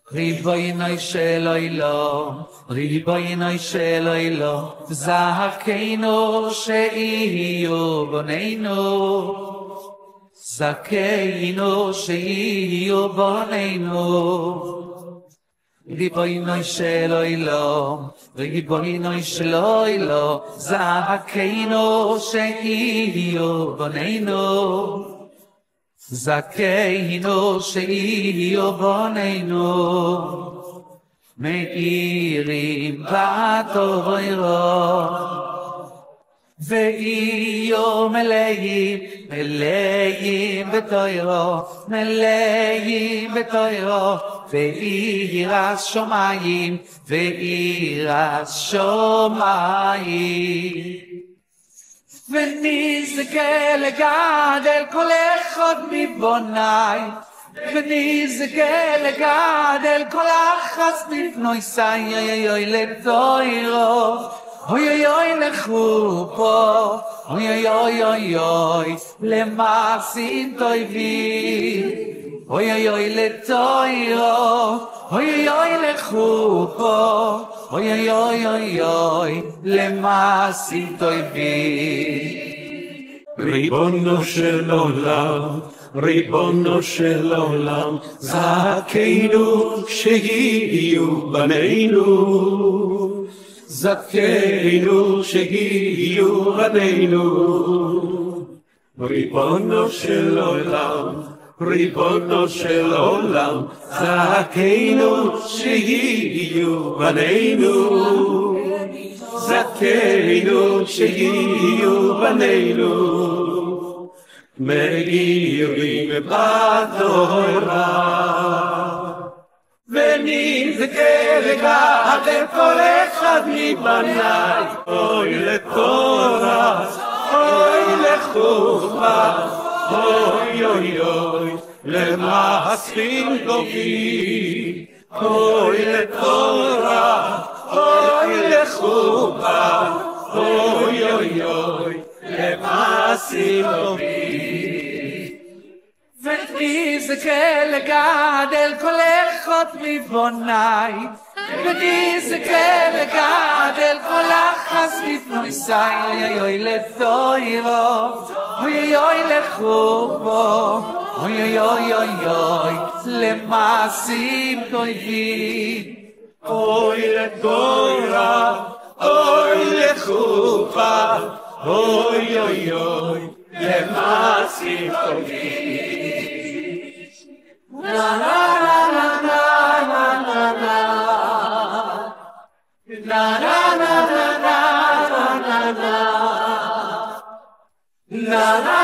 ריבונו של עולם, ריבונו של עולם, זכינו שיהיו בנינו, זכינו שיהיו בנינו. ריבונו של עולם, ריבונו של עולם, זכינו שיהיו בנינו, זכינו שיהיו בנינו, מאירים בתורה, ויהיו מלאים בתורה, מלאים בתורה, ויראת שמיים, ויראת שמיים. ונזכה לגדל כל אחד מבוני, ונזכה לגדל כל אחד מבנויסי, אוי אוי לתוירו, אוי אוי לחופו, אוי אוי אוי אוי למעשים טובים, אוי אוי לתוירו, אוי אוי לחופו, אוי אוי אוי אוי למעשים טובים. ריבונו של עולם, ריבונו של עולם, זכינו שיהיו בנינו, זכינו שיהיו בנינו. ריבונו של עולם, ריבונו של עולם, זכינו שיהיו בנינו, זכינו שיהיו בנינו, מאירים בתורה, ונזכה לגדל כל אחד מבניי, אוי לתורה, אוי לחופה, אוי אוי אוי למעשים טובים, אוי לתורה, אוי לחופה, אוי אוי אוי למעשים טובים. ונזכה לגדל כל אחד מבוני, ונזכה לגדל כל אחד מבנויסי, אוי אוי לתוירו, אוי אוי לחופו, אוי אוי אוי אוי למעשים טובים, אוי לתורה, אוי לחופה, אוי אוי אוי למעשים טובים. Na na na na na na na na na na na na na na na na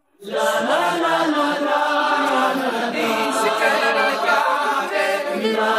na